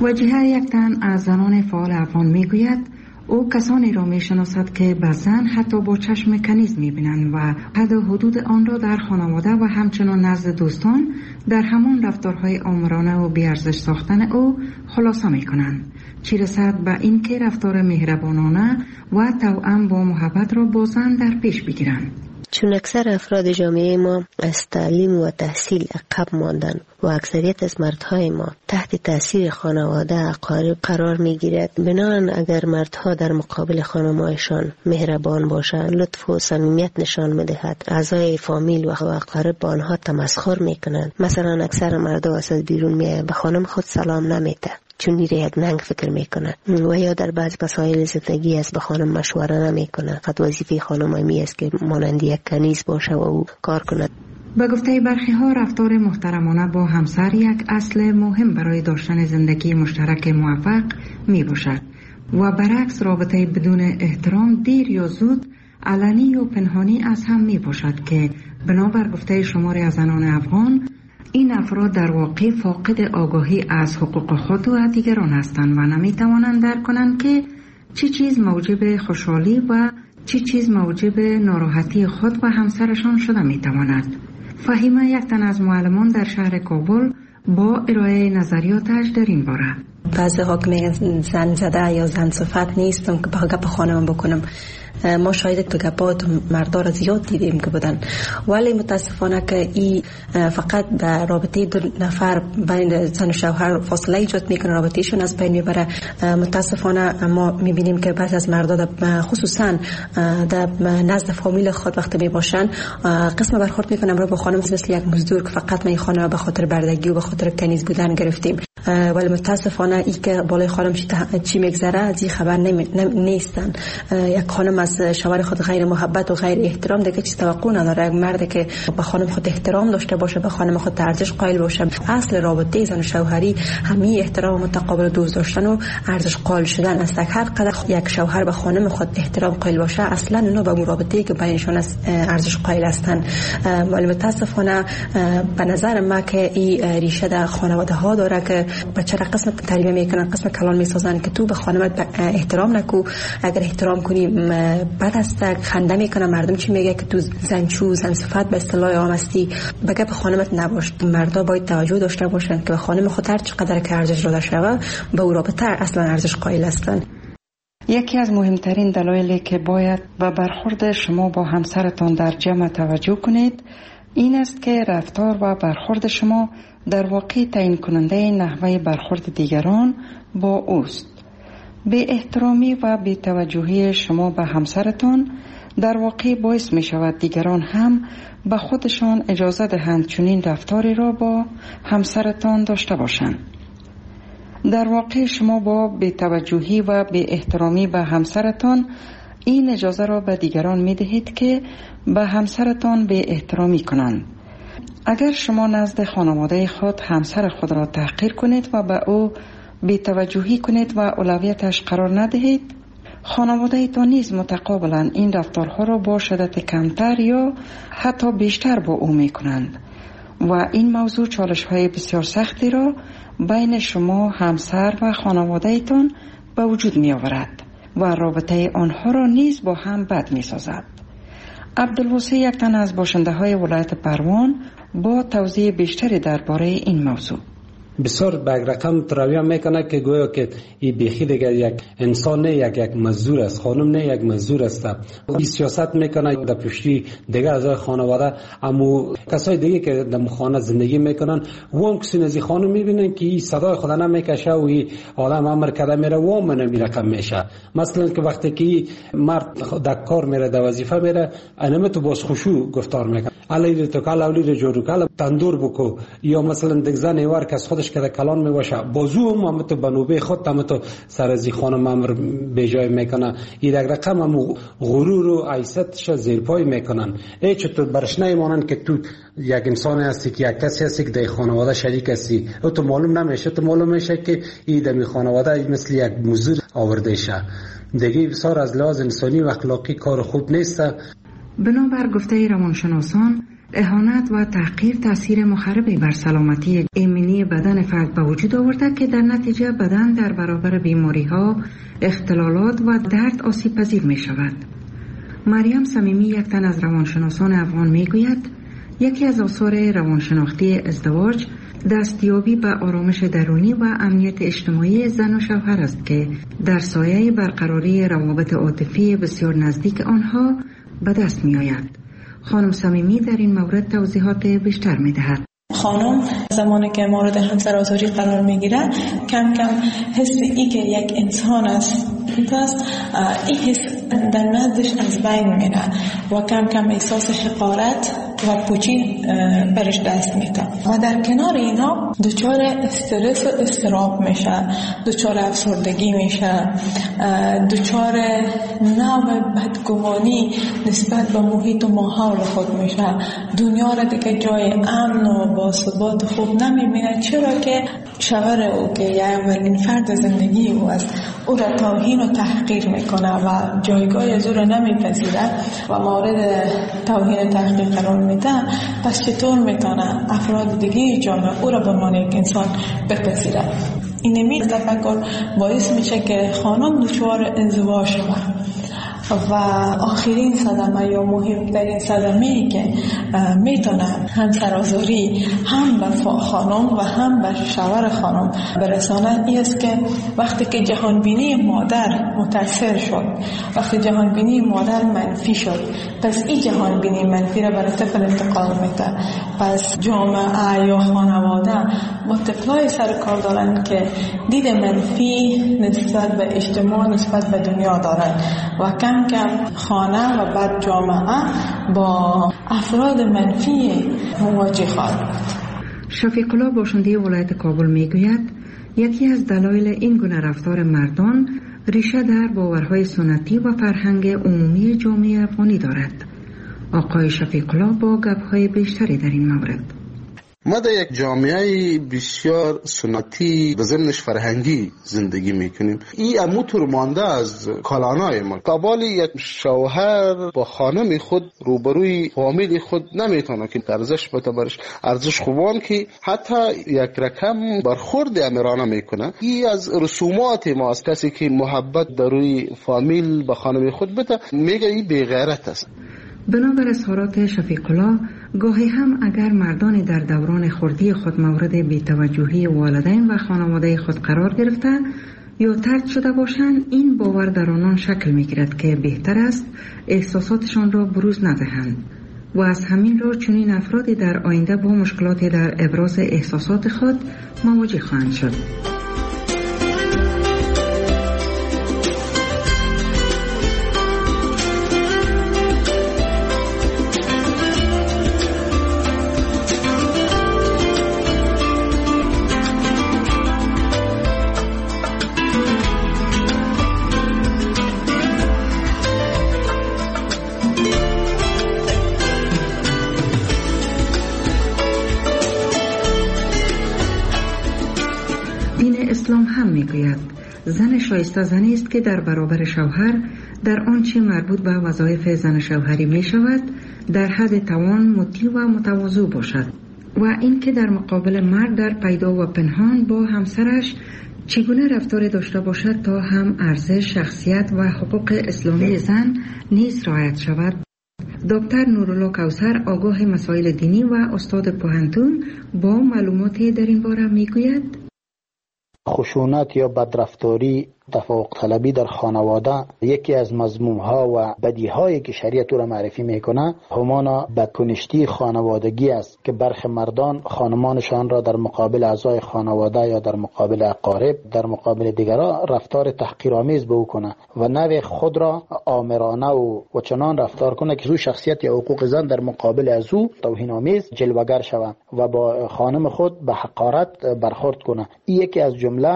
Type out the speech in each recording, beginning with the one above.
وجیه یک تن از زنان فعال افغان میگوید او کسانی را میشناسد که به زن حتی با چشم کنیز میبینند و حد و حدود آن را در خانواده و همچنان نزد دوستان در همان رفتارهای آمرانه و بیارزش ساختن او خلاصه میکنند، چی رسد به این که رفتار مهربانانه و توأم با محبت را با زن در پیش بگیرند. چون اکثر افراد جامعه ما از تعلیم و تحصیل عقب ماندن و اکثریت از مردهای ما تحت تاثیر خانواده اقارب قرار میگیرد، بنابراین اگر مردها در مقابل خانمایشان مهربان باشند، لطف و صمیمیت نشان میدهد، اعضای فامیل و اقارب با آنها تمسخر میکنند. مثلا اکثر مردها از بیرون میآیند به خانم خود سلام نمیده چون میره یک ننگ فکر میکنه، و یا در بعض مسائل زندگی از به خانم مشوره نمیکنه. فقط وظیفه خانم همی است که مانند یک کنیز باشه و او کار کند. به گفته برخی ها رفتار محترمانه با همسر یک اصل مهم برای داشتن زندگی مشترک موفق می باشد و برعکس رابطه بدون احترام دیر یا زود علنی و پنهانی از هم می باشد که بنابر گفته شماری از زنان افغان این افراد در واقع فاقد آگاهی از حقوق خود و دیگران هستند و نمی توانند درک کنند که چه چیز موجب خوشحالی و چه چیز موجب ناراحتی خود و همسرشان شده می تواند. فهیمه یک تن از معلمان در شهر کابل با ارائه نظریاتش در این باره: بعضی ها که میگن زن زده یا زن صفت نیستم که به گپ خانم بکنم. ما شاید تو گپات مردا را زیاد دیدیم که بودن، ولی متاسفانه که این فقط به رابطه دو نفر بین زن و شوهر فاصله ایجاد میکنه، رابطهشون از بین میبره. متاسفانه ما میبینیم که بعضی از مردا خصوصا در نزد فامیل خود وقتی میباشن قسم برخورد میکنن برای با خانم مثل یک مزدور که فقط ما این خانم به خاطر بردگی و به خاطر کنیز بودن گرفتیم. ولی متاسفانه ای که بالای خانم چی میگذره از این خبر نیستن. یک خانم از شوهر خود غیر محبت و غیر احترام دیگه چیز توقع نداره. یک مرد که به خانم خود احترام داشته باشه، به خانم خود ارزش قائل باشه، اصل رابطه زن و شوهری همین احترام متقابل دوست داشتن و ارزش قائل شدن است. هر قدر یک شوهر به خانم خود احترام قائل باشه، اصلا اونها به رابطه‌ای که بینشون ارزش قائل هستند. ولی متاسفانه به نظر من که این ریشه در خانواده ها داره که بچه را قسم تربیت میکنن، قسم کلان میسازن که تو به خانمت احترام نکو، اگر احترام کنی بعد است خنده میکنه. مردم چی میگه که تو زنچو زن صفت به اصطلاح عام هستی، بگه به خانمت نباش. مردا باید توجه داشته باشن که به خانم خود هر چقدر که ارزش داده شوه به او رابطه اصلا ارزش قائل هستن. یکی از مهمترین دلایلی که باید به برخورد شما با همسرتان در جمع توجه کنید این است که رفتار و برخورد شما در واقع تعیین کننده نحوه برخورد دیگران با اوست. به احترامی و به توجهی شما به همسرتان در واقع باعث می شود دیگران هم به خودشان اجازه دهند چنین رفتاری را با همسرتان داشته باشند. در واقع شما با به توجهی و به احترامی به همسرتان این اجازه را به دیگران می دهید که به همسرتان به احترامی کنند. اگر شما نزد خانواده خود همسر خود را تحقیر کنید و به او بی‌توجهی کنید و اولویتش قرار ندهید، خانواده ایتان نیز متقابلا این رفتارها را با شدت کمتر یا حتی بیشتر با او می کنند و این موضوع چالش های بسیار سختی را بین شما همسر و خانواده ایتان به وجود می آورد و رابطه آنها را نیز با هم بد می سازد. عبدالواسع یک تن از باشنده های ولایت پروان با توضیح بیشتری درباره این موضوع: بسیار به رقم ترویه میکنه که گویا که این بیخی دیگه یک انسان نه، یک مزدور است، خانم نه یک مزدور است. این سیاست میکنه در پشتی دیگه از خانواده، اما کسای دیگه که در خانه زندگی میکنن وام کسی نزی خانم میبینن که این صدای خدا نمیکشه و این آدم امر کرده میره وام نمیرقم میشه. مثلا که وقتی که مرد در کار میره در وظیفه میره انم تو باز خوشو گفتار میکنه علی تو کالا اولی جورو کالا تندور بکو، یا مثلا دیگه زن ایوار که از خودش که کلان میباشه بازو هم تو بنوبه خود هم تو سر از خانم امر به جای میکنه. این رقم هم غرور و عیستش زیر پای میکنن. ای چطور برش نمیمانن که تو یک انسان هستی که یک کسی هستی که در خانواده شریک هستی، او تو معلوم نمیشه، تو معلوم میشه که این در خانواده مثل یک مزدور آورده شه. دیگه بسیار از لحاظ انسانی و اخلاقی کار خوب نیست. بنابر گفته روانشناسان اهانت و تحقیر تاثیر مخربی بر سلامتی ایمنی بدن فرد به وجود آورده که در نتیجه بدن در برابر بیماری‌ها، اختلالات و درد آسیب پذیر می شود. مریم صمیمی، یک تن از روانشناسان افغان، می گوید یکی از آثار روانشناختی ازدواج دستیابی به آرامش درونی و امنیت اجتماعی زن و شوهر است که در سایه برقراری روابط عاطفی بسیار نزدیک آنها به دست می آید. خانم صمیمی در این مورد توضیحات بیشتر می دهد. خانم زمانی که مورد همسرآزاری قرار میگیره کم کم حس ای که یک انسان است این حس در نزدش از بین میره و کم کم احساس حقارت و پوچی برش دست میده و در کنار اینا دچار استرس و اضطراب میشه، دچار افسردگی میشه، دچار نوع بدگمانی نسبت به محیط و ماحول خود میشه. دنیا را دیگه جای امن و باثبات خوب نمیبینه، چرا که شوهر او که یه اولین فرد زندگی او است او را توهین و تحقیر میکنه و جایگاه از او را نمیپذیره و مورد توهین تحقیر قرار میده. پس چطور میتونه افراد دیگه جامعه او را به عنوان یک انسان بپذیره؟ این تفکر باعث میشه که خانم دچار انزوا شود و آخرین صدمه یا مهمترین صدمه‌ای که میتونه همسرآزاری هم به خانم و هم به شوهر خانم برسانه این است که وقتی که جهانبینی مادر متاثر شد، وقتی جهانبینی مادر منفی شد، پس این جهانبینی منفی را برای طفل انتقال میده. پس جامعه یا خانواده متپلای سر کار دارن که دید منفی نسبت به اجتماع، نسبت به دنیا دارن و کم خانه و بعد جامعه با افراد منفی مواجه خواهد. شفیق الله باشنده ولایت کابل میگوید یکی از دلایل این گونه رفتار مردان ریشه در باورهای سنتی و فرهنگ عمومی جامعه افغانی دارد. آقای شفیق الله با گپ‌های بیشتری در این مورد. ما در یک جامعه بسیار سنتی و ضمنش فرهنگی زندگی میکنیم. این اموتور مانده از کالانای ما. قبال یک شوهر با خانم خود روبروی فامیل خود نمیتونه که ارزش بده برش، ارزش خوبان که حتی یک رقم برخورد امیرانه میکنه. این از رسومات ما است. کسی که محبت در روی فامیل با خانم خود بده میگه این بی‌غیرت است. بنابر اظهارات شفیق الله، گاهی هم اگر مردان در دوران خردی خود مورد بی‌توجهی والدین و خانواده خود قرار گرفته یا طرد شده باشند، این باور در آنان شکل می‌گیرد که بهتر است احساساتشان را بروز ندهند و از همین رو چنین افرادی در آینده با مشکلاتی در ابراز احساسات خود مواجه خواهند شد. اسلام هم میگوید زن شایسته زنی است که در برابر شوهر در آنچه مربوط به وظایف زن شوهری می شود در حد توان مطیع و متواضع باشد و این که در مقابل مرد در پیدا و پنهان با همسرش چگونه رفتار داشته باشد تا هم ارزش، شخصیت و حقوق اسلامی زن نیز رعایت شود. دکتر نورالله کوثر، آگاه مسائل دینی و استاد پوهنتون، با معلوماتی در این باره میگوید خشونت یا بدرفتاری، تفوق طلبی در خانواده یکی از مذموم‌ها و بدیهایی که شریعت را معرفی میکنه همانا بدکنشتی خانوادگی است که برخی مردان خانمانشان را در مقابل اعضای خانواده یا در مقابل اقارب، در مقابل دیگران رفتار تحقیرآمیز به او کنه و نوع خود را آمرانه و چنان رفتار کنه که او شخصیت یا حقوق زن در مقابل از او توهین‌آمیز جلوه‌گر شود و با خانم خود به حقارت برخورد کنه. این یکی از جمله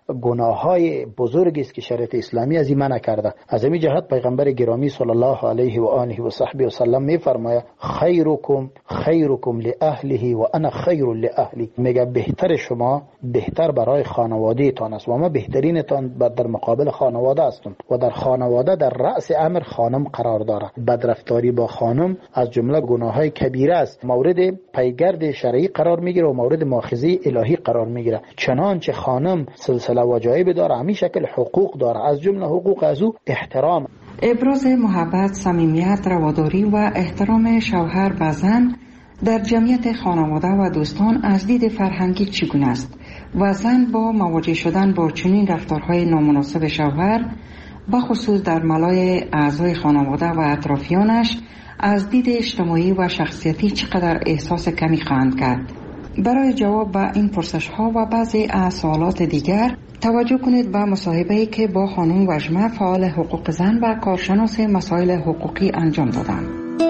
گناههای بزرگی است که شریعت اسلامی از این منع کرده. از این جهت پیغمبر گرامی صلی الله علیه و آله و صحبه و سلم میفرماید خیرکم لاهله و انا خیر لاهلی. میگه بهتر شما بهتر برای خانواده تان است و ما بهترین تان در مقابل خانواده هستم و در خانواده در رأس امر خانم قرار داره. بدرفتاری با خانم از جمله گناههای کبیره است، مورد پیگرد شرعی قرار میگیره و مورد مؤاخذه الهی قرار میگیره. چنانچه خانم سلسله وجایب داره، همین شکل حقوق داره، از جمله حقوق از او احترام. ابراز محبت، صمیمیت، رواداری و احترام شوهر و زن در جمعیت خانواده و دوستان از دید فرهنگی چگونه است و زن با مواجه شدن با چنین رفتارهای نامناسب شوهر بخصوص در ملای اعضای خانواده و اطرافیانش از دید اجتماعی و شخصیتی چقدر احساس کمی خواهند کرد؟ برای جواب به این پرسش ها و بعضی از سوالات دیگر توجه کنید به مصاحبه‌ای که با خانم وژمه فعال حقوق زن و کارشناس مسائل حقوقی انجام دادم.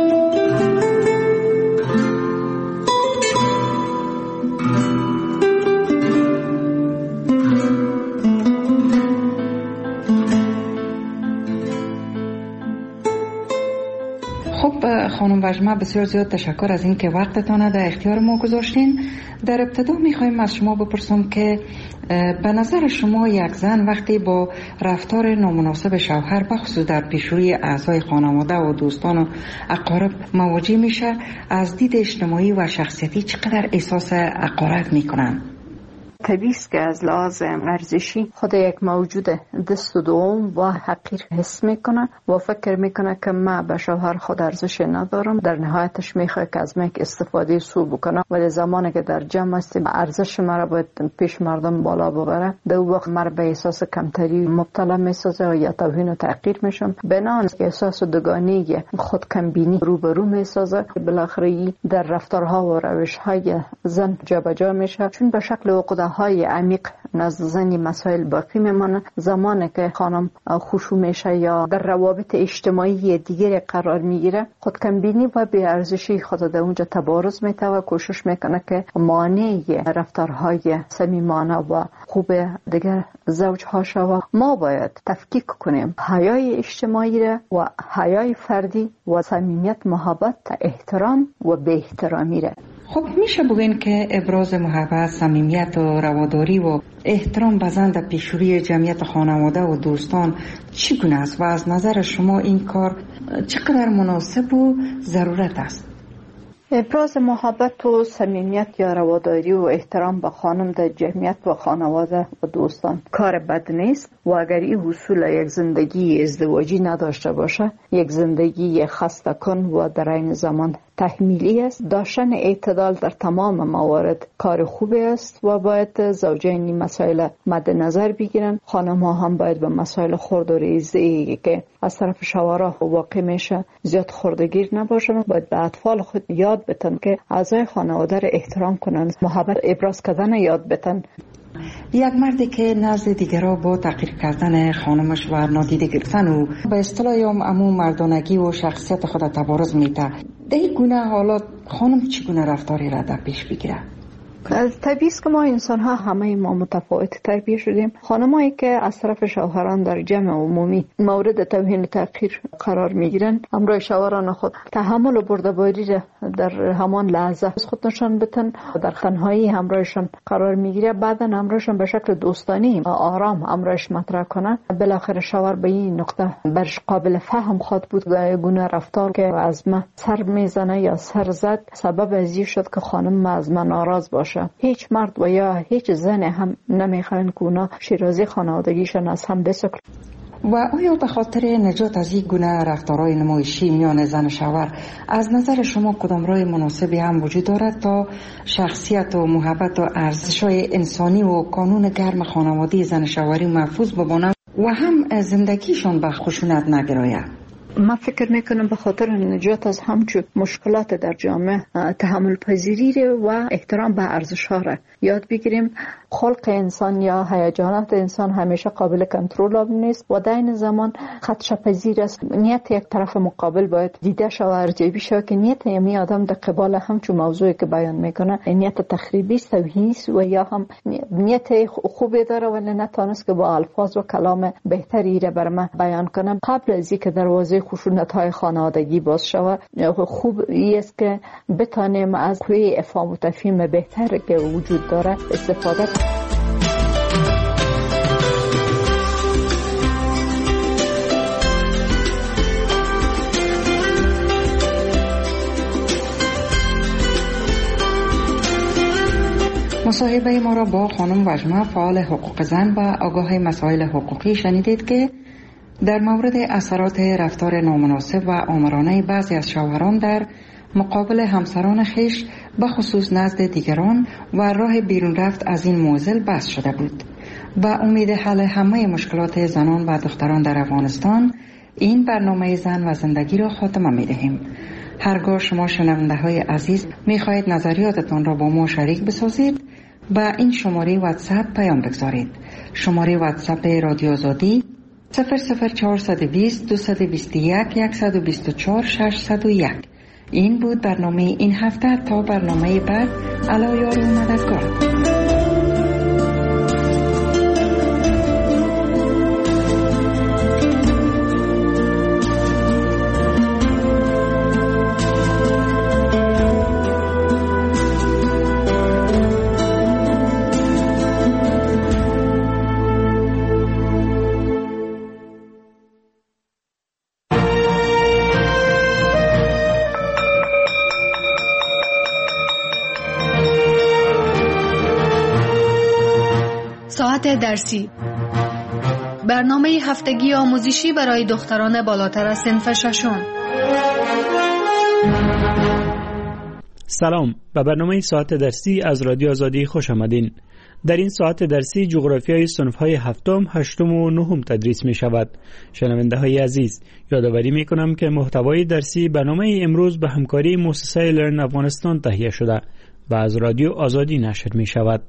خانم وژمه بسیار زیاد تشکر از اینکه وقتتان در اختیار ما گذاشتین. در ابتدا میخوایم از شما بپرسم که به نظر شما یک زن وقتی با رفتار نامناسب شوهر بخصوص در پیشروی اعضای خانواده و دوستان و اقارب مواجه میشه، از دید اجتماعی و شخصیتی چقدر احساس حقارت میکنن؟ طبیعی است که از لحاظ ارزشی خود یک موجود دست و دوم و حقیر حس میکنه و فکر میکنه که من به شوهر خود ارزش ندارم. در نهایتش میخواد که از من استفاده سو بکنه، ولی زمانی که در جمع هستیم ارزش مرا باید پیش مردم بالا ببره، در وقت مرا به احساس کمتری مبتلا میسازه و یا توهین و تحقیر میشم. بنان که احساس دوگانگی خود کمبینی روبرو میسازه، بالاخره در رفتارها و روشهای زن جابجا میشه، چون به شکل های عمیق نزد زنی مسائل باقی میمانه. زمانی که خانم خشوع میشه یا در روابط اجتماعی دیگری قرار میگیره، خودکمبینی و بی‌ارزشی خود در اونجا تبارز میده و کوشش میکنه که مانع رفتارهای صمیمانه و خوب دیگر زوجها شود. ما باید تفکیک کنیم حیای اجتماعی را و حیای فردی و صمیمیت، محبت، احترام و بی احترامی را. خب میشه بگین که ابراز محبت، صمیمیت و رواداری و احترام به زن در پیشروی جمعیت خانواده و دوستان چگونه است و از نظر شما این کار چقدر مناسب و ضرورت است؟ ابراز محبت و صمیمیت یا رواداری و احترام به خانم در جمعیت و خانواده و دوستان کار بد نیست و اگر این حصول یک زندگی ازدواجی نداشته باشه، یک زندگی خسته کن و در این زمان تحمیلی است. داشتن اعتدال در تمام موارد کار خوبی است و باید زوجین مسائل مد نظر بگیرن. خانم ها هم باید به مسائل خرد و ریزی که از طرف شوهرها واقع میشه زیاد خردگیر نباشن. باید به اطفال خود یاد بتن که اعضای خانواده را احترام کنن، محبت ابراز کردن یاد بتن. یک مردی که نزد دیگرها با تحقیر کردن خانمش و نادیده گرفتن و به اصطلاح امو مردانگی و شخصیت خود تبارز میده، در این گونه حالات خانم چگونه رفتاری را در پیش بگیره؟ طبیعی است که ما انسان ها همه ما متفاوت تربیت شدیم. خانمایی که از طرف شوهران در جمع عمومی مورد توهین و تحقیر قرار میگیرن، همراه شوهران خود تحمل و بردباری را در همان لحظه از خود نشان بدن، در تنهایی همراهشان قرار میگیره، بعدا همراهشان به شکل دوستانه آرام همراهش مطرح کنن. بالاخره شوهر به این نقطه برش قابل فهم خود بود گونه رفتار که از من سر میزنه یا سر زد سبب ازی شد که خانم از من ناراض باشه. هیچ مرد و یا هیچ زن هم نمیخواین که اونا شیرازی خانوادگیشون از هم بسکن. و آیا به خاطر نجات از این گونه رفتارهای نمایشی میان زن و شوهر از نظر شما کدام راه مناسبی هم وجود دارد تا شخصیت و محبت و ارزش‌های انسانی و کانون گرم خانوادگی زن شوهری محفوظ بماند و هم زندگیشان به خشونت نگراید؟ من فکر میکنم به خاطر نجات از همچون مشکلات در جامعه تحمل پذیری و احترام به ارزش ها را یاد بگیریم. خلق انسان یا هیجانات انسان همیشه قابل کنترل نیست و در این زمان خدشه پذیر است. نیت یک طرف مقابل باید دیده شود و ارزیابی شود که نیت یمی آدم در قبال همچون موضوعی که بیان میکنه نیت تخریبی است و یا هم نیت خوبی داره ولی نتونست که با الفاظ و کلام بهتری را بر من بیان کنم. قبل از اینکه دروازه خشونت‌های خانوادگی باز شود خوب است که بتانیم از قوه افهام و تفهیم بهتر که وجود داره استفاده کنیم. مصاحبه ما را با خانم وجمه فعال حقوق زن و آگاه مسائل حقوقی شنیدید که در مورد اثرات رفتار نامناسب و آمرانه بعضی از شوهران در مقابل همسران خیش به خصوص نزد دیگران و راه بیرون رفت از این معضل بحث شده بود. و امید حل همه مشکلات زنان و دختران در افغانستان این برنامه زن و زندگی را خاتمه می دهیم. هرگاه شما شنونده های عزیز می خواهید نظریاتتان را با ما شریک بسازید با این شماره واتساپ پیام بگذارید. شماره واتساپ رادیو آزادی 00420 221 124 601. این بود برنامه این هفته. تا برنامه بعد، علا یار و مددگار. ساعت درسی، برنامه هفتگی آموزشی برای دختران بالاتر از صنف ششم. سلام، به برنامه ساعت درسی از رادیو آزادی خوش آمدین. در این ساعت درسی جغرافیای صنف‌های هفتم، هشتم و نهم تدریس می شود. شنونده های عزیز، یادآوری می کنم که محتوای درسی برنامه امروز به همکاری مؤسسه لرن افغانستان تهیه شده و از رادیو آزادی نشر می شود.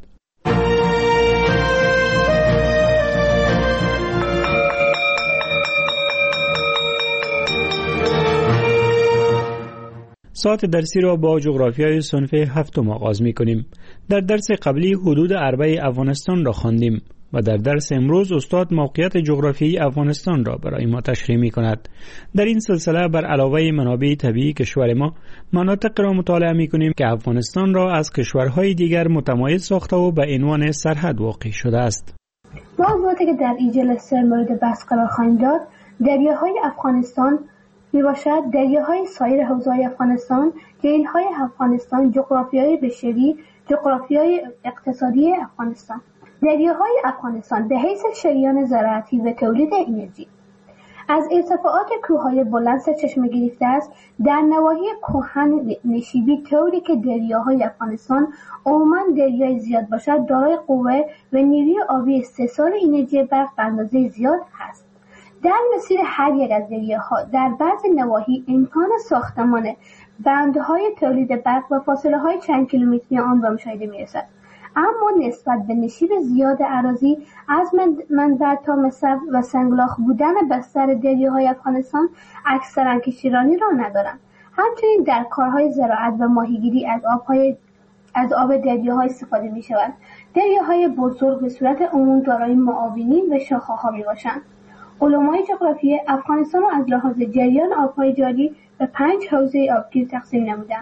ساعت درسی را با جغرافیای صنف هفتم آغاز می کنیم. در درس قبلی حدود اربع افغانستان را خواندیم و در درس امروز استاد موقعیت جغرافیایی افغانستان را برای ما تشریح می کند. در این سلسله بر علاوه منابع طبیعی کشور ما، مناطق را مطالعه می کنیم که افغانستان را از کشورهای دیگر متمایز ساخته و به عنوان سرحد واقع شده است. موضوعاتی که در این جلسه مورد بحث قرار خواهیم داد، دریاهای افغانستان می باشد، دریاهای سایر حوزه‌های افغانستان، جلیل‌های افغانستان، جغرافیای بشری، جغرافیای اقتصادی افغانستان. دریاهای افغانستان به حیث شریان زراعتی و تولید انرژی از ارتفاعات کوههای بلند سرچشمه گرفته است. در نواحی کهن نشیبی طوری که دریاهای افغانستان عموماً دریای زیاد باشد، دارای قوه و نیروی آبی استحصال انرژی برق به اندازه زیاد است. در مسیر هر یک از دریاها در بعضی نواحی امکان ساختمان بندهای تولید برق و فاصله های چند کیلومتری آن به مشاهده می رسد. اما نسبت به نشیب زیاد اراضی از منبع تا مصب و سنگلاخ بودن بستر دریاهای افغانستان اکثرا کشتیرانی را ندارند. همچنین در کارهای زراعت و ماهیگیری از آب دریاها استفاده می شود. دریاهای بزرگ به صورت عموم دارای معاونین و شاخه‌ها می باشند. علمای جغرافی افغانستان را از لحاظ جریان آبهای جاری به 5 حوزه آبگیر تقسیم نمودند.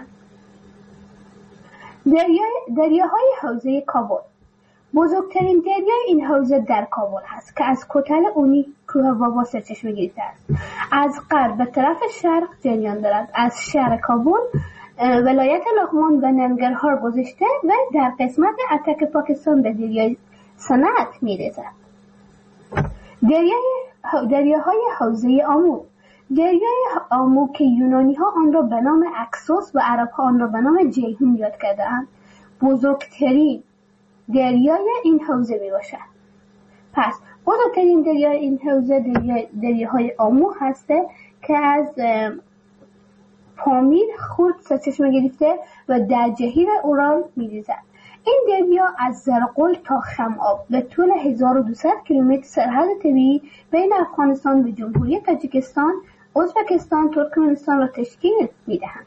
دریاهای حوزه کابل. بزرگترین دریای این حوزه در کابل است که از کتل اونی کوه بابا سرچشمه گرفته است. از غرب به طرف شرق جریان دارد. از شهر کابل، ولایت لغمان و ننگرهار گذشته و در قسمت اتک پاکستان به دریای صنعت می‌رسد. دریاهای حوزه آمو. دریای آمو که یونانی ها آن را به نام اکسوس و عرب ها آن را به نام جیهون یاد کرده‌اند، بزرگترین دریای این حوزه می باشد. پس بزرگترین دریای این حوزه دریاهای آمو هسته که از پامیر، خرد سرچشمه گرفته و در جهیل اورال می‌ریزد. این دریا از زرقل تا خم‌آب به طول 1200 کیلومتر سرحد طبیعی بین افغانستان و جمهوری تاجیکستان، ازبکستان، ترکمنستان را تشکیل می‌دهند.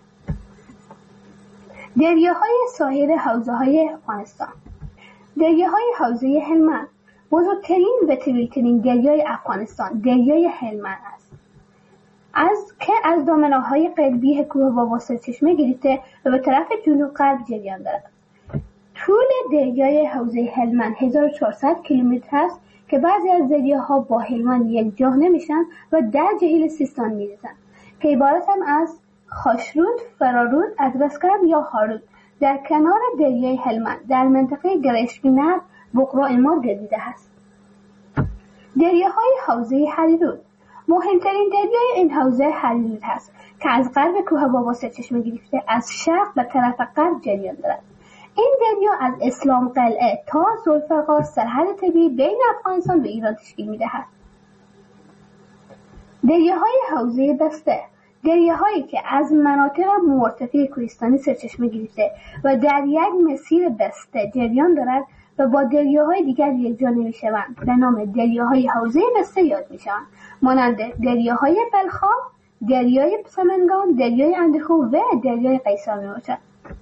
دریاهای ساحل حوزه‌های افغانستان. دریاهای حوزه هلمند بزرگترین و طویل‌ترین دریای افغانستان دریای هلمند است. از دامنه‌های قلبی کوه بابا سرچشمه گرفته و به طرف جنوب غرب جریان دارد. طول دریای حوزه هلمند 1400 کیلومتر است که بعضی از دریاها با هلمند یکجا نمیشن و در جهیل سیستان میریزند که عبارتند از خاشرود، فرارود، ادرسکرد یا هارود در کنار دریای هلمند در منطقه گرشگینر بقرا امار گردیده است. دریاهای حوزه هریرود مهمترین دریای این حوزه هریرود است که از غرب کوه بابا سرچشمه گرفته از شرق به طرف غرب جریان دارد. این دریا از اسلام قلعه تا ذوالفقار سرحد طبیعی بین افغانستان و ایران تشکیل می‌دهد. دریاهای حوزه بسته دریاهایی که از مناطق مرتفع کوهستانی سرچشمه گرفته و در یک مسیر بسته جریان دارد و با دریاهای دیگر یکجا نمی‌شوند به نام دریاهای حوزه بسته یاد می‌شوند، مانند دریاهای بلخاب، دریای سمنگان، دریای اندخو و دریای قیصر میباشد.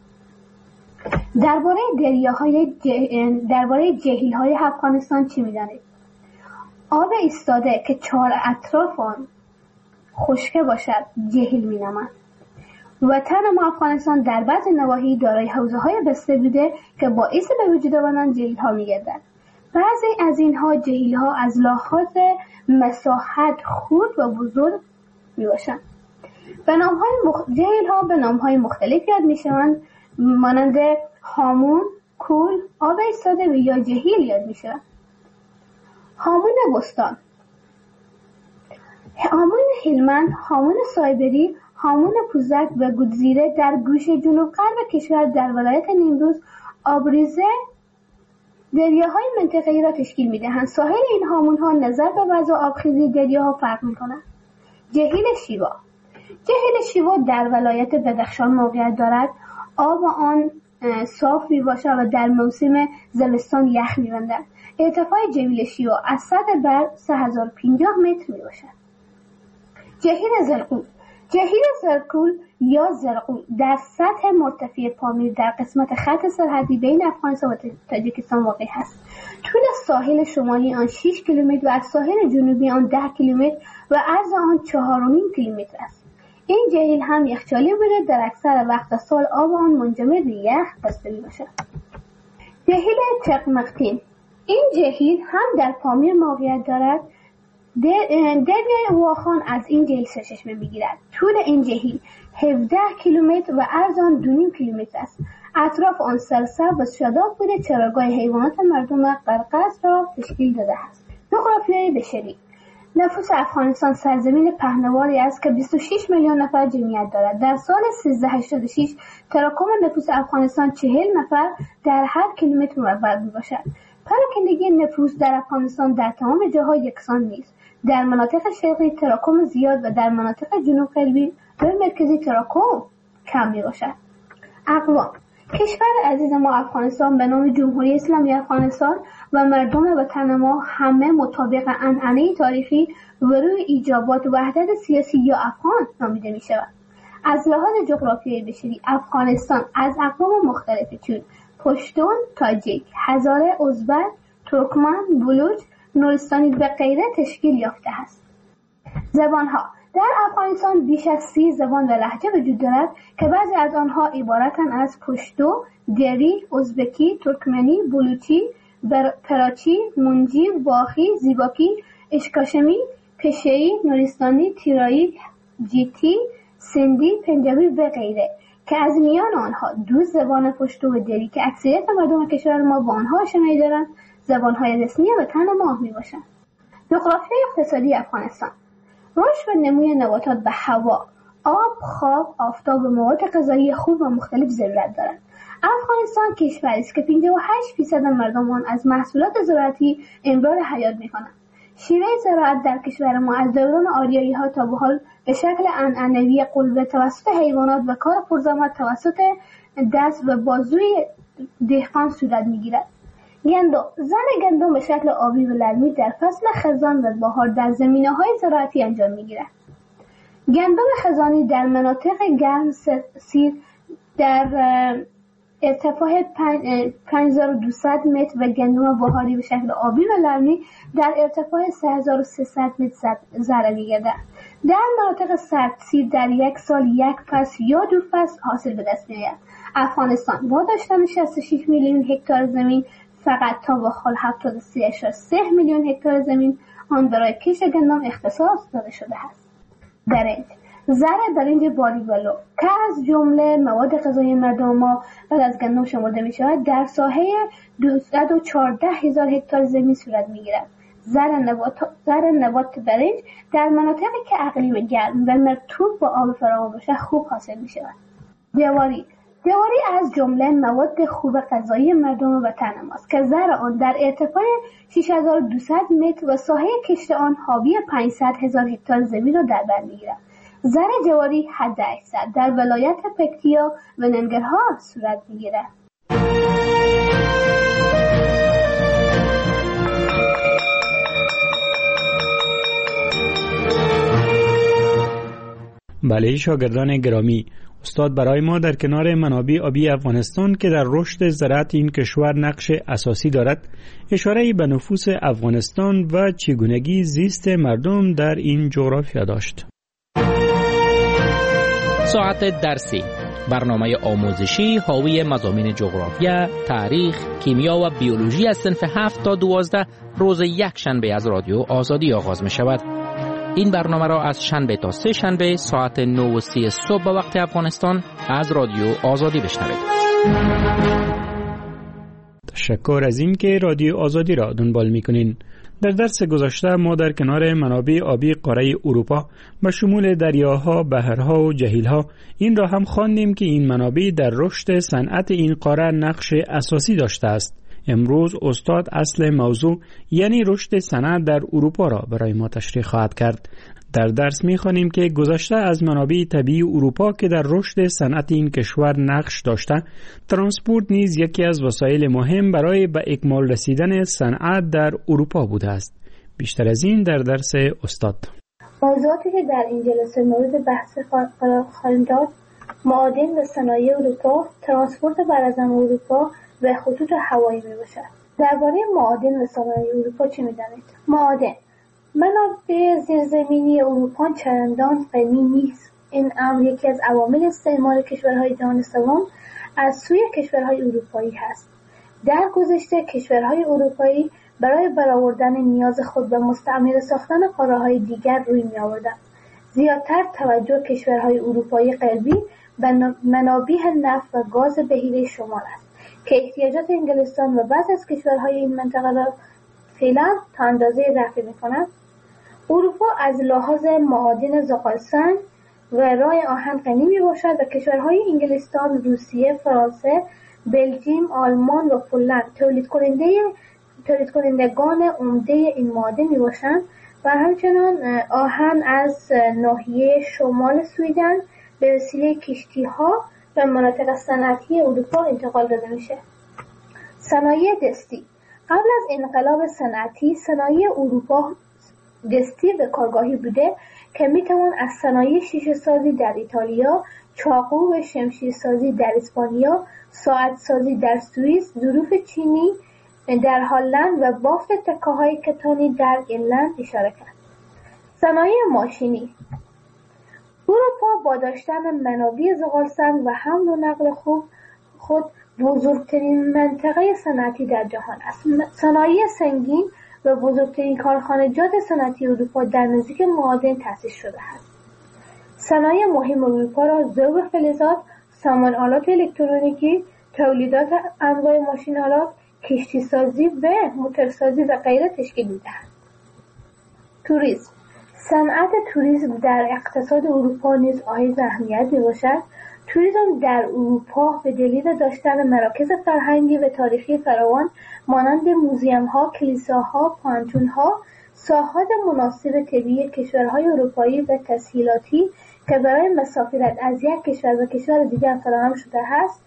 درباره جهیل‌های افغانستان چی می‌دانید؟ آب ایستاده که چهار اطراف آن خشک باشد جهیل می‌نامند. وطن ما افغانستان در بعض نواحی دارای حوزه‌های بسته بوده که باعث به وجود آمدن جهیل‌ها می‌گردد. بعضی از اینها جهیل‌ها از لحاظ مساحت خرد و بزرگ میباشند. جهیل‌ها به نام‌های مختلف یاد می‌شوند، مانند هامون، کول، آب ایستاده و یا جهیل یاد می‌شوند. هامون بستان، هامون هلمند، هامون سایبری، هامون پوزک و گودزیره در گوشه جنوب غرب کشور در ولایت نیمروز آبریزه دریاهای منطقه‌ای را تشکیل می‌دهند. ساحل این هامون‌ها نظر به وضع آبخیزی دریاها فرق می‌کند. جهیل شیوا در ولایت بدخشان موقعیت دارد. آب آن صاف میباشد و در موسم زمستان یخ می‌بندد. ارتفاع جهیل شیوا از سطح بر 3050 متر میباشد. جهیل زرکول یا زرقول در سطح مرتفع پامیر در قسمت خط سرحدی بین افغانستان و تاجیکستان واقع است. طول ساحل شمالی آن 6 کیلومتر و از ساحل جنوبی آن 10 کیلومتر و عرض آن 4.5 کیلومتر است. این جهیل هم یخچالی بوده، در اکثر وقت سال آب آن منجمد به یخ بسته میباشد. جهیل چقمقتین، این جهیل هم در پامیر موقعیت دارد. دریای واخان از این جهیل سرچشمه میگیرد. طول این جهیل 17 کیلومتر و عرض آن 2.5 کیلومتر است. اطراف آن سرسبز و شاداب بوده، چراگاه حیوانات مردم قرقاز را تشکیل داده است. جغرافیای بشری، نفوس افغانستان سرزمین پهناوری است که 26 میلیون نفر جمعیت دارد. در سال 1386 تراکم نفوس افغانستان 40 نفر در هر کیلومتر مربع میباشد. پراکندگی نفوس در افغانستان در تمام جاها یکسان نیست. در مناطق شرقی تراکم زیاد و در مناطق جنوب غربی و مرکزی تراکم کم میباشد. اقوام، کشور عزیز ما افغانستان به نام جمهوری اسلامی افغانستان و مردم وطن ما همه مطابق عنعنه تاریخی و روی ایجابات وحدت سیاسی یا افغان نامیده می شود. از لحاظ جغرافیایی بشری افغانستان از اقوام مختلفی چون پشتون، تاجیک، هزاره، ازبک، ترکمن، بلوچ، نورستانی و غیره تشکیل یافته است. زبانها، در افغانستان بیش از 30 زبان و لهجه وجود دارد که بعضی از آنها عبارتند از پشتو، دری، ازبکی، ترکمنی، بلوچی، پراچی، منجی، واخی، زیباکی، اشکاشمی، پشه‌ای، نورستانی، تیرایی، جیتی، سندی، پنجابی و غیره که از میان آنها 2 زبان پشتو و دری که اکثریت مردم کشور ما با آنها آشنایی دارند زبانهای رسمی وطن ما میباشند. جغرافیای اقتصادی افغانستان، رشد و نموی نباتات به هوا، آب، خواب، آفتاب و مواد غذایی خوب و مختلف ضرورت دارد. افغانستان کشوری است که 58% مردم آن از محصولات زراعتی امرار حیات می‌کنند. شیوه زراعت در کشور ما از دوران آریایی‌ها تا به حال به شکل عنعنوی قلبه توسط حیوانات و کار پرزحمت توسط دست و بازوی دهقان صورت می‌گیرد. زرع گندم به شکل آبی و للمی در فصل خزان و بهار در زمینه‌های زراعتی انجام می‌گیرد. گندم خزانی در مناطق گرم سیر در ارتفاع 5200 متر و گندم بهاری به شکل آبی و للمی در ارتفاع 3300 متر زرع می‌گردد. در مناطق سردسیر در یک سال یک فصل یا دو فصل حاصل به دست می‌آید. افغانستان با داشتن 66 میلیون هکتار زمین فقط تا به حال 73.3 میلیون هکتار زمین آن برای کشت گندم اختصاص داده شده است. برنج زرع برنج باریولو که از جمله مواد غذایی مردم ما بعد از گندم شمرده می شود در ساحه 214,000 هکتار زمین صورت می گیرد. زرع نبات برنج در مناطقی که اقلیم گرم و مرطوب با آب فراوان باشد خوب حاصل می شود. جواری از جمله مواد خوب غذایی مردم وطن ماست که زرع آن در ارتفاع 6200 متر و ساحه کشت آن حاوی 500,000 هکتار زمین را در بر می‌گیرد. زرع جواری حداکثر در ولایت پکتیا و ننگرهار صورت می‌گیرد. بله شاگردان گرامی، استاد برای ما در کنار منابع آبی افغانستان که در رشد زراعت این کشور نقش اساسی دارد اشاره به نفوس افغانستان و چگونگی زیست مردم در این جغرافیا داشت. ساعت درسی، برنامه آموزشی حاوی مضامین جغرافیا، تاریخ، کیمیا و بیولوژی از صنف 7 تا 12 روز یک شنبه از رادیو آزادی آغاز می شود. این برنامه را از شنبه تا سه شنبه ساعت 9:30 صبح به وقت افغانستان از رادیو آزادی بشنوید. تشکر از این که رادیو آزادی را دنبال می‌کنین. در درس گذشته ما در کنار منابع آبی قاره اروپا به شمول دریاها، بحرها و جهیلها این را هم خواندیم که این منابع در رشد صنعت این قاره نقش اساسی داشته است. امروز استاد اصل موضوع یعنی رشد صنعت در اروپا را برای ما تشریح خواهد کرد. در درس می‌خوانیم که گذشته از منابع طبیعی اروپا که در رشد صنعت این کشور نقش داشته، ترانسپورت نیز یکی از وسایل مهم برای به اکمال رسیدن صنعت در اروپا بوده است. بیشتر از این در درس استاد. موضوعاتی که در این جلسه مورد بحث خواهیم داد معادن و صنایع اروپا، ترانسپورت براعظم اروپا و خطوط هوایی میباشد. درباره معادن و صنایع اروپا چه می‌دانید؟ معادن منابع زیرزمینی اروپا چندان غنی نیست. این امر یکی از عوامل استعمار کشورهای جهان سوم از سوی کشورهای اروپایی هست. در گذشته کشورهای اروپایی برای برآوردن نیاز خود به مستعمره ساختن قاره‌های دیگر روی می‌آوردند. زیادتر توجه کشورهای اروپایی غربی به منابع نفت و گاز بحیره شمال است که احتیاجات انگلستان و بعضی از کشورهای این منطقه را فعلا تا اندازه رفع می‌کند. اروپا از لحاظ معادن زغالسنگ و راه آهن غنی میباشد و کشورهای انگلستان، روسیه، فرانسه، بلژیم، آلمان و پولند تولید کنندگان عمده این معادن میباشند و همچنان آهن از ناحیه شمال سویدن به وسیله کشتی‌ها به مناطق صنعتی اروپا انتقال داده میشه. صنایع دستی. قبل از انقلاب صنعتی صنایع اروپا دستی به کارگاهی بوده که میتوان از صنایع شیشه سازی در ایتالیا، چاقو و شمشیر سازی در اسپانیا، ساعت سازی در سوئیس، ظروف چینی در هلند و بافت تکه‌های کتانی در ایرلند اشاره کرد. صنایع ماشینی. اروپا با داشتن منابع زغالسنگ و حمل و نقل خود بزرگترین منطقه صنعتی در جهان است. صنایع سنگین و بزرگترین کارخانجات صنعتی اروپا در نزدیک معادن تأسیس شده است. صنایع مهم اروپا را ذوب فلزات، سامان آلات الکترونیکی، تولیدات انواع ماشین آلات، کشتی سازی و موتورسازی و غیره تشکیل می‌دهند. توریسم. صنعت توریسم در اقتصاد اروپا نیز حائز اهمیت می‌باشد. توریسم در اروپا به دلیل داشتن مراکز فرهنگی و تاریخی فراوان مانند موزیم‌ها، کلیساها، پانتون‌ها، ساحات مناسب طبی کشورهای اروپایی و تسهیلاتی که برای مسافرت از یک کشور به کشور دیگر فراهم شده است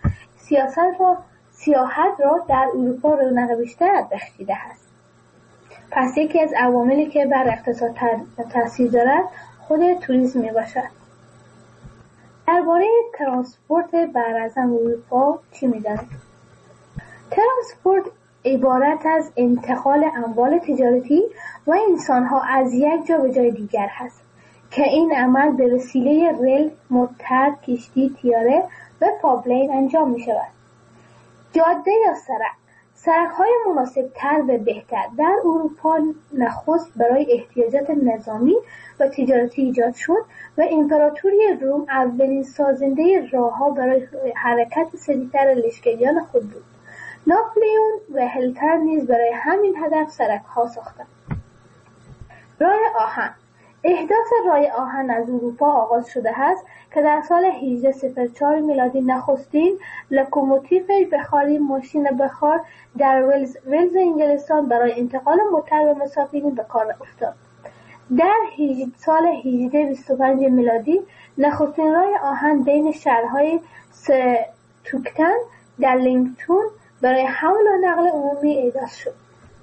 سیاحت را در اروپا رونق بیشتر بخشیده است. پس یکی از عواملی که بر اقتصاد تاثیر دارد خود توریسم می باشد. درباره ترانسپورت براعظم اروپا چی می‌دانید؟ ترانسپورت عبارت از انتقال اموال تجارتی و انسان‌ها از یک جا به جای دیگر هست که این عمل به وسیله ریل، موتر، کشتی، طیاره و پایپلاین انجام می‌شود. جاده یا سرک‌های مناسب‌تر و بهتر در اروپا نخست برای احتیاجات نظامی و تجارتی ایجاد شد و امپراتوری روم اولین سازنده راه‌ها برای حرکت سریعتر لشکریان خود بود. ناپلئون و هیتلر نیز برای همین هدف سرک‌ها ساختند. راه آهن. احداث راه آهن از اروپا آغاز شده است که در سال 1804 میلادی نخستین لوکوموتیو بخاری ماشین بخار در ولز انگلستان برای انتقال موتر و مسافرین به کار افتاد. در سال 1825 میلادی نخستین راه آهن بین شهرهای ستوکتن در لینکتون برای حمل و نقل عمومی احداث شد.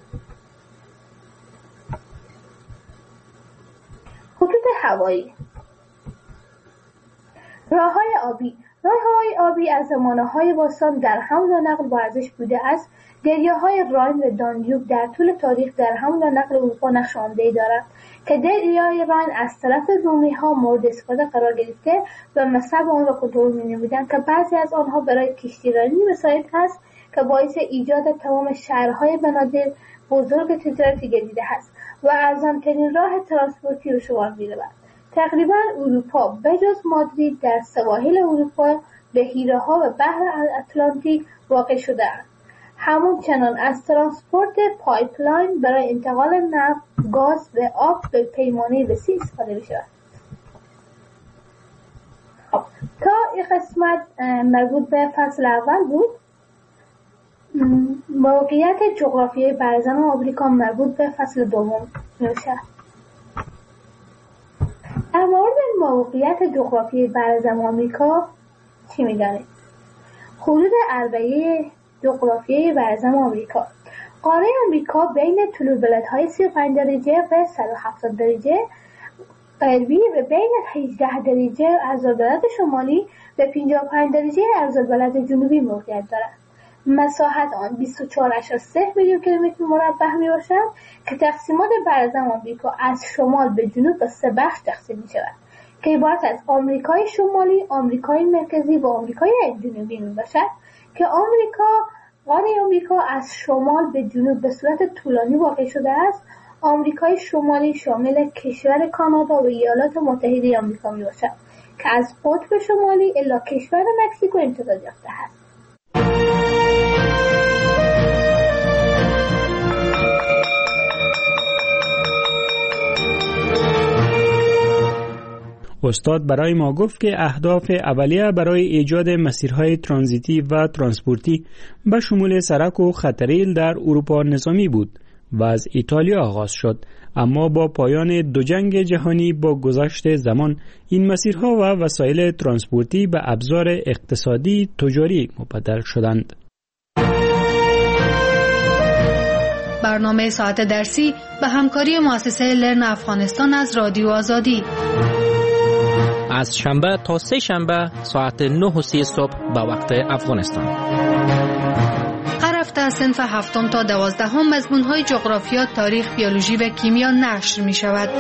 خطوط هوایی. راه‌های آبی از زمانه‌های باستان در حمل و نقل با ارزش بوده است. دریاهای راین و دانیوب در طول تاریخ در حمل و نقل اروپا نقش عمده‌ای دارند که دریای راین از طرف رومی‌ها مورد استفاده قرار گرفته و مصرف آن را کنترل می‌نمودند که بعضی از آنها برای کشتیرانی وسایل است که باعث ایجاد تمام شهرهای بنادر بزرگ تجارتی گردیده است و ارزان‌ترین راه ترانسپورتی به شمار می‌رود. تقریباً اروپا بجز مادرید در سواحل اروپا بحیره‌ها و بحر اتلانتیک واقع شده است. همچنان از ترانسپورت پایپلاین برای انتقال نفت، گاز و آب به پیمانه وسیع استفاده می‌شود. تا این قسمت مربوط به فصل اول بود. موقعیت جغرافیایی براعظم آمریکا مربوط به فصل دوم میشه. در مورد موقعیت جغرافیایی براعظم آمریکا چی میدانید؟ حدود عربه جغرافیایی براعظم آمریکا. قاره آمریکا بین طول بلندهای 35 درجه و 170 درجه غربی و بین 18 درجه عرض‌البلد شمالی و 55 درجه عرض‌البلد جنوبی موقعیت دارد. مساحت آن 24.3 میلیون کیلومتر مربع می باشد که تقسیمات براعظم آمریکا از شمال به جنوب به 3 بخش تقسیم می شود که عبارت از آمریکای شمالی، آمریکای مرکزی و آمریکای جنوبی می باشد که قاره آمریکا از شمال به جنوب به صورت طولانی واقع شده است. آمریکای شمالی شامل کشور کانادا و ایالات متحده آمریکا می باشد که از قطب شمالی الی کشور مکزیکو امتداد یافته است. استاد برای ما گفت که اهداف اولیه برای ایجاد مسیرهای ترانزیتی و ترانسپورتی به شمول سرک و خطریل در اروپا نظامی بود و از ایتالیا آغاز شد، اما با پایان دو جنگ جهانی با گذشت زمان این مسیرها و وسایل ترانسپورتی به ابزار اقتصادی تجاری مبدل شدند. برنامه ساعت درسی به همکاری مؤسسه لرن افغانستان از رادیو آزادی از شنبه تا سه شنبه ساعت 9:30 صبح به وقت افغانستان. هر هفته صنف 7 تا 12 مضمون‌های جغرافیا، تاریخ، بیولوژی و کیمیا نشر می‌شود.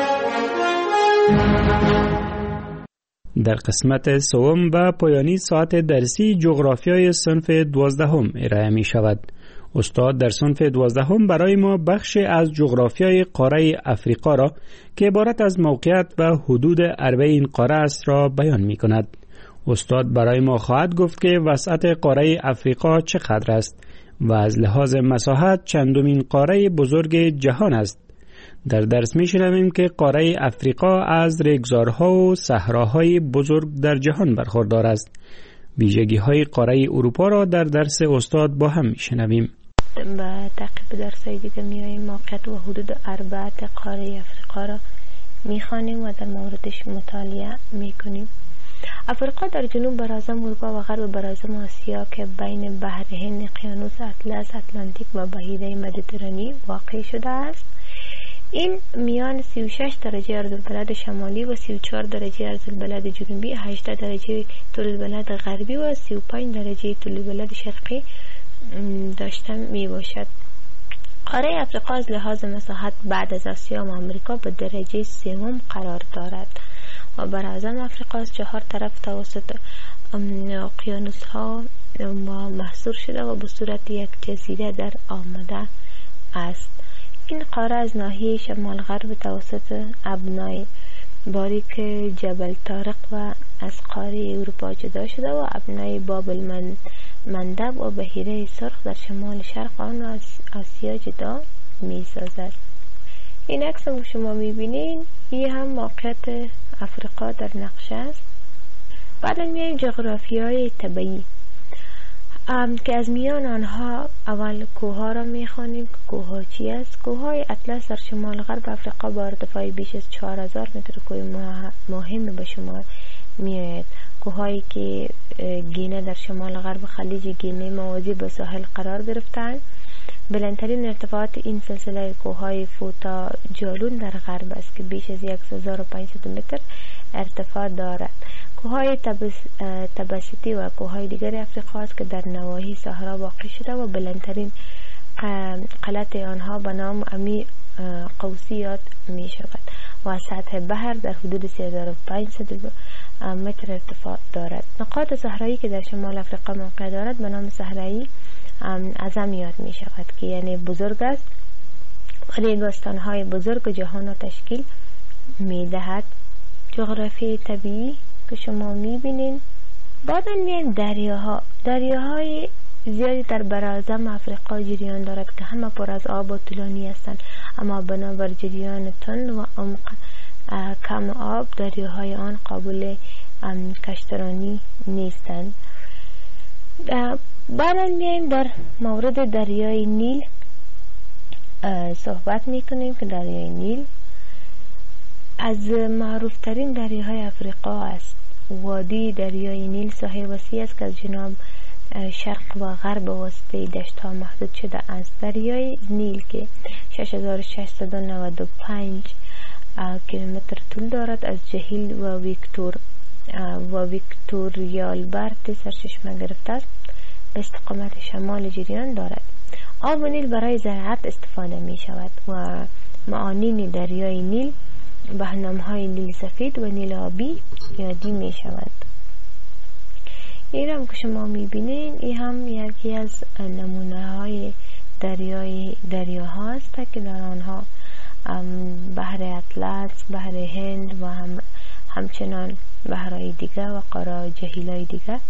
در قسمت سوم و پایانی ساعت درسی جغرافیای صنف 12 ارائه می‌شود. استاد در صنف 12 برای ما بخش از جغرافیای قاره افریقا را که عبارت از موقعیت و حدود عربه این قاره است را بیان می کند. استاد برای ما خواهد گفت که وسعت قاره افریقا چقدر است و از لحاظ مساحت چندمین قاره بزرگ جهان است. در درس می شنویم که قاره افریقا از ریگزارها و صحراهای بزرگ در جهان برخوردار است. ویژگی های قاره اروپا را در درس استاد با هم می شنویم. به تعقیب درسای دیگه میاییم موقعیت و حدود 4 قاره افریقا را میخوانیم و در موردش مطالعه میکنیم. افریقا در جنوب براعظم اروپا و غرب براعظم آسیا که بین بحر هند، اقیانوس اطلس، اتلانتیک و بحیره مدیترانی واقع شده است. این میان 36 درجه عرض‌البلد شمالی و 34 درجه عرض‌البلد جنوبی، 18 درجه طول البلد غربی و 35 درجه طول البلد شرقی داشته می باشد. قاره افریقا از لحاظ مساحت بعد از آسیا و آمریکا به درجه 3 قرار دارد و براعظم افریقا از 4 طرف توسط اقیانوس ها محصور شده و به صورت یک جزیره در آمده است. این قاره از ناحیه شمال غرب توسط ابنای باریک جبل طارق و از قاره اروپا جدا شده و ابنای بابل مندب و بحیره سرخ در شمال شرق آن از آسیا جدا می سازد. این عکس هم شما می بینید، این هم موقعیت افریقا در نقشه است. بعد میایم جغرافی های طبیعی که از میان آنها اول کوه را میخوانیم که کوه ها چی است. کوه های اطلس در شمال غرب افریقا با ارتفاع بیش از 4000 متر کوه مهم به شمار میآید. کوه هایی که گینه در شمال غرب خلیج گینه موازی به ساحل قرار گرفتند. بلندترین ارتفاعات این سلسله کوه های فوتا جالون در غرب است که بیش از 1500 متر ارتفاع دارد. کوههای تبسیتی و کوههای دیگر افریقا است که در نواحی صحرا واقع شده و بلندترین قلعت آنها به نام امی قوسی یاد می شود و سطح بحر در حدود 3500 متر ارتفاع دارد. نقاط صحرایی که در شمال افریقا موقع دارد به نام صحرایی اعظم یاد می شود که یعنی بزرگ است ولی داستانهای بزرگ جهان را تشکیل می دهد. جغرافی طبیعی که شما می بینین. بعد میایم دریاهای زیادی در براعظم افریقا جریان دارد که همه پر از آب و طولانی هستند، اما بنابر جریان تند و عمق کم آب دریاهای آن قابل کشترانی نیستند. بعد میایم در مورد دریای نیل صحبت میکنیم که دریای نیل از معروف ترین دریاهای افریقا است. وادی دریای نیل ساحل وسیع است که از جنوب شرق و غرب وسطی دشت ها محدود شده است. دریای نیل که 6695 کیلومتر طول دارد از جهیل و ویکتوریالبرت سرچشمه گرفته است به استقامت شمال جریان دارد. آب نیل برای زراعت استفاده می شود و معانین دریای نیل به نام‌های نیل سفید و نیل آبی یادی می شود. این هم که شما می بینین این هم یکی از نمونه های دریاها است که در آنها بحر اطلس، بحر هند و همچنان بحرهای دیگه و قاره جهیل‌های دیگه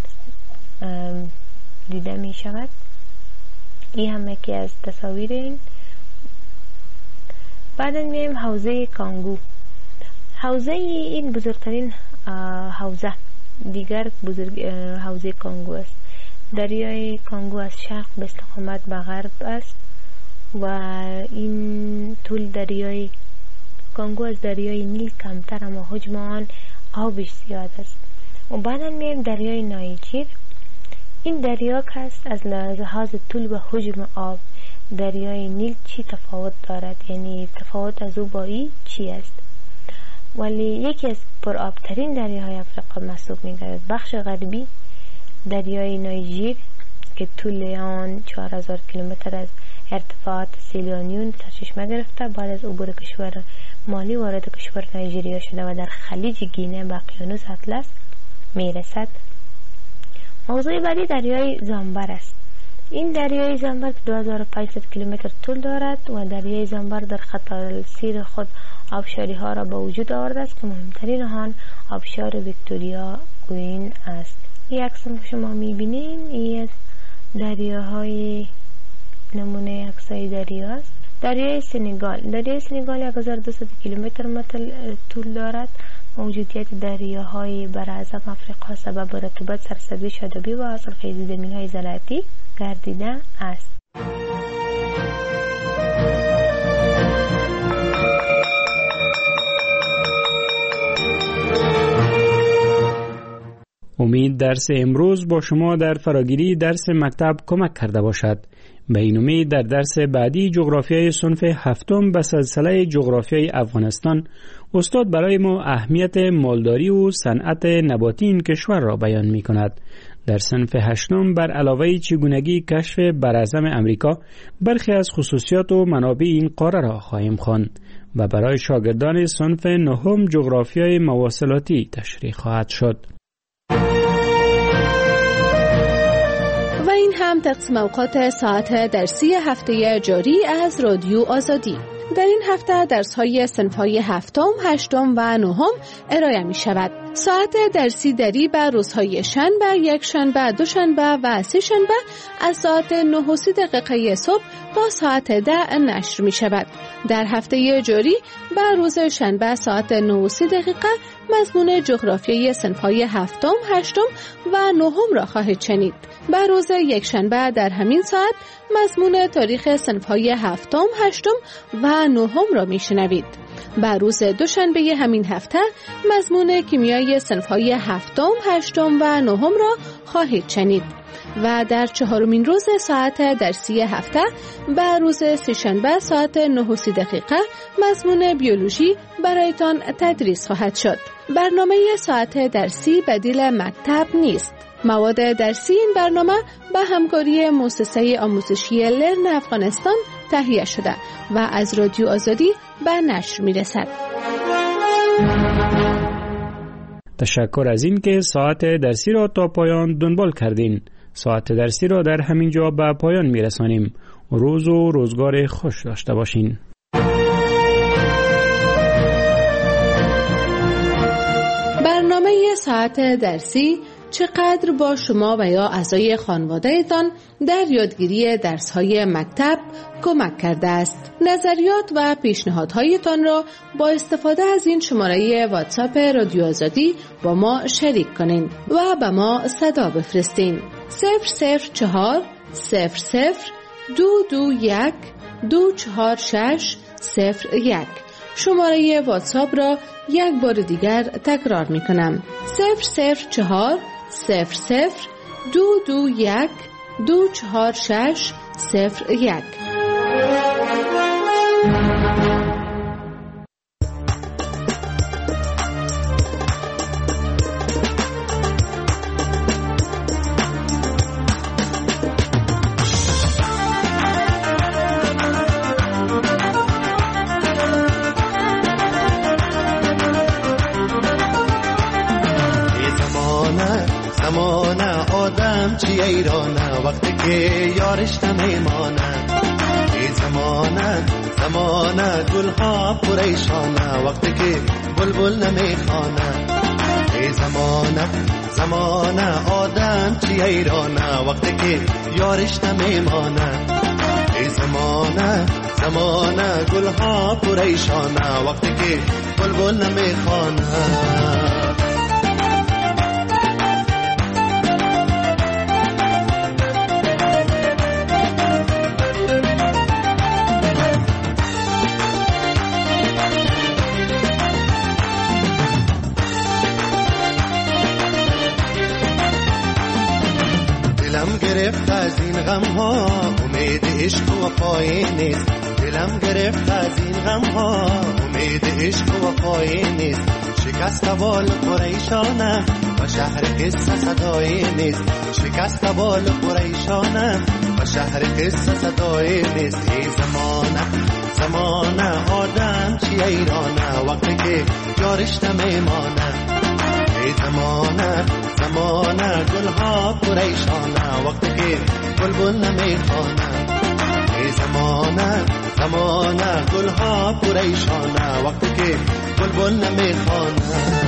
دیده می شود. این هم یکی از تصاویر این. بعد میایم حوزه کانگو. حوزه این بزرگترین حوزه دیگر حوزه کانگو است. دریای کانگو از شرق به استقامت به غرب است و این طول دریای کانگو از دریای نیل کمتر اما حجم آن آبش زیاد است. و بعد میایم دریای نایجر. این دریا که است از لحاظ طول و حجم آب دریای نیل چی تفاوت دارد، یعنی تفاوت از او با این چی است. ولی یکی از پرآبترین دریاهای افریقا محسوب می‌گردد. بخش غربی دریای نایجر که طول آن 4000 کیلومتر از ارتفاعات سیلیونیون سرچشمه گرفته بعد از عبور کشور مالی وارد کشور نایجریا شده و در خلیج گینه به اقیانوس اطلس میرسد. موضوع بعدی دریای زامبر است. این دریای زامبر 2500 کیلومتر طول دارد و دریای زامبر در خط السیر خود آبشاری ها را به وجود آورده است که مهمترین آن آبشار ویکتوریا کوین است. این عکس که شما میبینین این دریاهای نمونه عکسای دریا است. دریای سنگال 1200 کیلومتر طول دارد. موجودیت دریاهای براعظم افریقا سبب رطوبت، سرسبزی، شادابی و حاصلخیزی زمین‌های زراعتی گردیده است. امید درس امروز با شما در فراگیری درس مکتب کمک کرده باشد. به این امید در درس بعدی جغرافیای صنف هفتم به سلسله جغرافیای افغانستان استاد برای ما اهمیت مالداری و صنعت نباتی این کشور را بیان می کند. در صنف هشتم بر علاوه چگونگی کشف براعظم امریکا برخی از خصوصیات و منابع این قاره را خواهیم خواند و برای شاگردان صنف نهم جغرافیای مواصلاتی تشریح خواهد شد. و این هم تقسیم اوقات ساعت درسی هفته جاری از رادیو آزادی. در این هفته درس‌های صنف‌های هفتم، هشتم و نهم ارائه می‌شود. ساعت درسی دری بر روزهای شنبه، یکشنبه، دوشنبه و سه‌شنبه از ساعت 9:30 صبح تا ساعت 10 نشر می‌شود. در هفته جاری بر روز شنبه ساعت 9:30 مضمون جغرافیای صنف‌های هفتم، هشتم و نهم را خواهید شنید. بر روز یکشنبه در همین ساعت مضمون تاریخ صنف‌های هفتم، هشتم و نهم را میشنوید. بر روز دوشنبه همین هفته مضمون کیمیای صنف‌های هفتم، هشتم و نهم را خواهید شنید. و در چهارمین روز ساعت درسی هفته بر روز سه‌شنبه ساعت 9:30 مضمون بیولوژی برایتان تدریس خواهد شد. برنامه ساعت درسی بدیل مکتب نیست. مواد درسی این برنامه به همکاری مؤسسه آموزشی لرن افغانستان تهیه شده و از رادیو آزادی به نشر میرسد. تشکر از این که ساعت درسی را تا پایان دنبال کردین. ساعت درسی را در همین جا به پایان میرسانیم. روز و روزگار خوش داشته باشین. برنامه ساعت درسی چقدر با شما و یا اعضای خانواده‌تان در یادگیری درس‌های مکتب کمک کرده است. نظریات و پیشنهادهایتان را با استفاده از این شماره واتساپ رادیو آزادی با ما شریک کنین و به ما صدا بفرستین. 004 00 221 246 01. شماره واتساپ را یک بار دیگر تکرار می کنم. 004 00 221 246 01. زمانه آدم چی ایرانه وقتی که یارش نمیمانه. ای زمانه گلها پریشانه وقتی که بلبل نمیخوانه. ای زمانه آدم چی ایرانه وقتی که یارش نمیمانه. ای زمانه گلها پریشانه وقتی که بلبل نمیخوانه. گرفت از این غم ها امید عشق و وفای نیست. دلم گرفت از این غم ها امید عشق و وفای نیست. شکست بال پریشانم و شهر قصه صدای نیست. شکست بال پریشانم و شهر قصه صدای نیست. ای زمانه آدم چی ایرانه وقتی که یارش نمیمانه. ای زمانه گلها پریشانه وقتی که بلبل نمیخوانه. ای زمانه گلها پریشانه وقتی که بلبل نمیخوانه.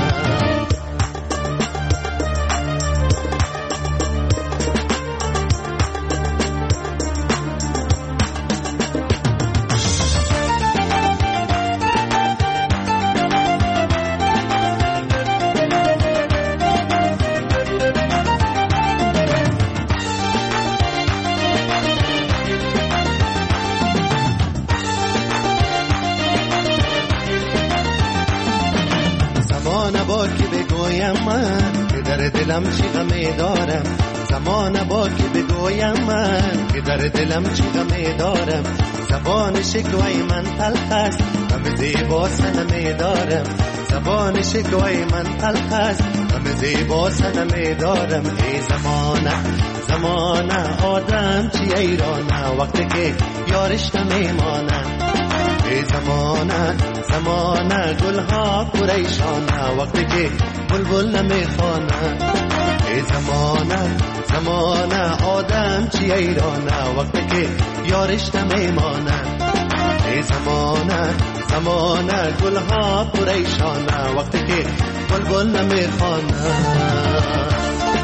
در دلم چی غمی دارم، زمان با که بگویم من که در دلم چی غمی دارم. زبان شکوای من تلخ است، غم زیبا سنمی دارم. زبان شکوای من تلخ است، غم زیبا سنمی دارم. ای زمانه زمانه آدم چی ایرانه، وقتی که یارش نمیمانه. ای زمانه زمانه گلها پریشانه، وقتی که بلبل نمیخوانه. ای زمانه زمانه آدم چی ایرانه، وقتی که یارش نمیمانه. ای زمانه زمانه گلها پریشانه، وقتی که بلبل نمیخوانه.